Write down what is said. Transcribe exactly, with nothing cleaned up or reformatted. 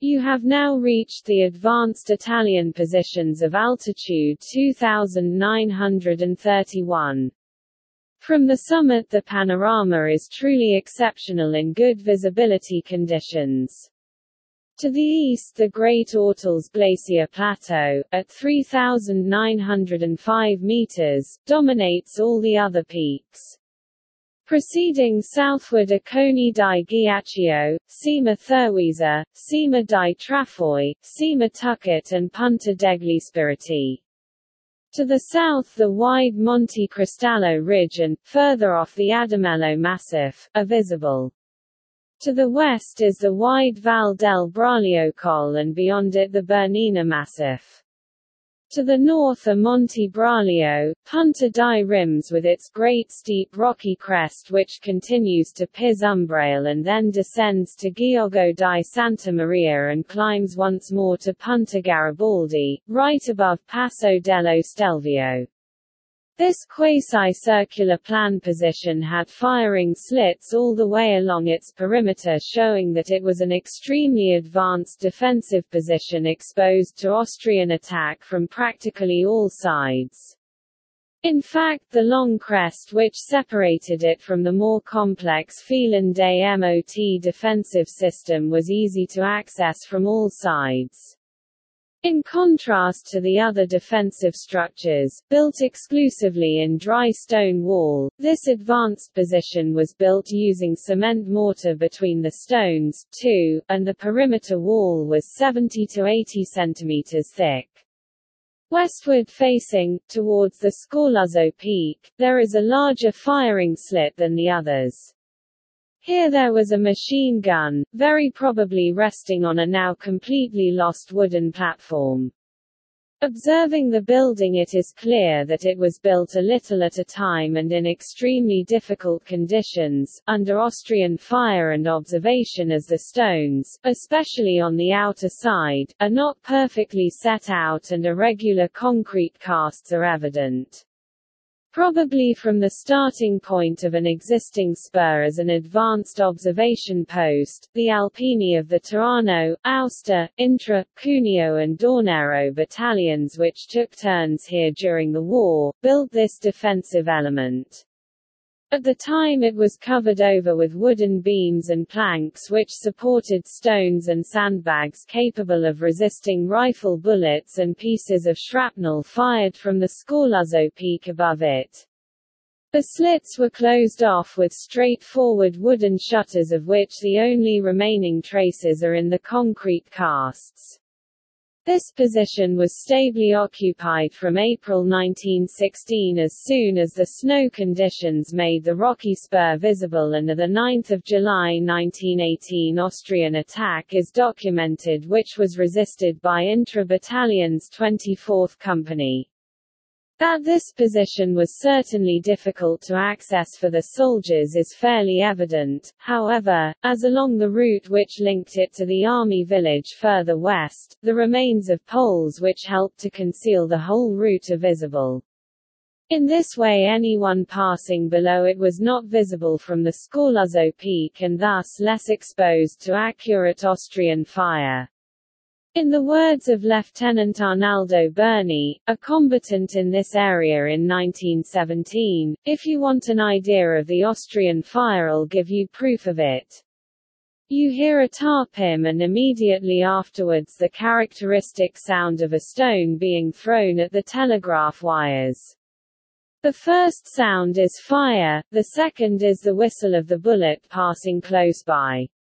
You have now reached the advanced Italian positions of altitude two thousand nine hundred thirty-one. From the summit the panorama is truly exceptional in good visibility conditions. To the east the Great Ortles Glacier Plateau, at three thousand nine hundred five meters, dominates all the other peaks. Proceeding southward are Coni di Ghiaccio, Cima Thurwesa, Cima di Trafoi, Cima Tucket and Punta degli Spiriti. To the south the wide Monte Cristallo Ridge and, further off the Adamello Massif, are visible. To the west is the wide Val del Braglio Col and beyond it the Bernina Massif. To the north are Monte Braglio, Punta di Rims with its great steep rocky crest which continues to Piz Umbrail and then descends to Giogo di Santa Maria and climbs once more to Punta Garibaldi, right above Passo dello Stelvio. This quasi-circular plan position had firing slits all the way along its perimeter showing that it was an extremely advanced defensive position exposed to Austrian attack from practically all sides. In fact the long crest which separated it from the more complex Phelan de Mot defensive system was easy to access from all sides. In contrast to the other defensive structures, built exclusively in dry stone wall, this advanced position was built using cement mortar between the stones, too, and the perimeter wall was seventy to eighty centimeters thick. Westward facing, towards the Scorluzzo Peak, there is a larger firing slit than the others. Here there was a machine gun, very probably resting on a now completely lost wooden platform. Observing the building it is clear that it was built a little at a time and in extremely difficult conditions, under Austrian fire and observation as the stones, especially on the outer side, are not perfectly set out and irregular concrete casts are evident. Probably from the starting point of an existing spur as an advanced observation post, the Alpini of the Terano, Aosta, Intra, Cuneo and Dornero battalions which took turns here during the war, built this defensive element. At the time it was covered over with wooden beams and planks which supported stones and sandbags capable of resisting rifle bullets and pieces of shrapnel fired from the Scorluzzo Peak above it. The slits were closed off with straightforward wooden shutters of which the only remaining traces are in the concrete casts. This position was stably occupied from April nineteen sixteen as soon as the snow conditions made the rocky spur visible, and the ninth of July nineteen eighteen Austrian attack is documented which was resisted by intra-battalion's twenty-fourth Company. That this position was certainly difficult to access for the soldiers is fairly evident, however, as along the route which linked it to the army village further west, the remains of poles which helped to conceal the whole route are visible. In this way anyone passing below it was not visible from the Scorluzzo Peak and thus less exposed to accurate Austrian fire. In the words of Lieutenant Arnaldo Berni, a combatant in this area in nineteen seventeen, "If you want an idea of the Austrian fire I'll give you proof of it. You hear a tarpim and immediately afterwards the characteristic sound of a stone being thrown at the telegraph wires. The first sound is fire, the second is the whistle of the bullet passing close by.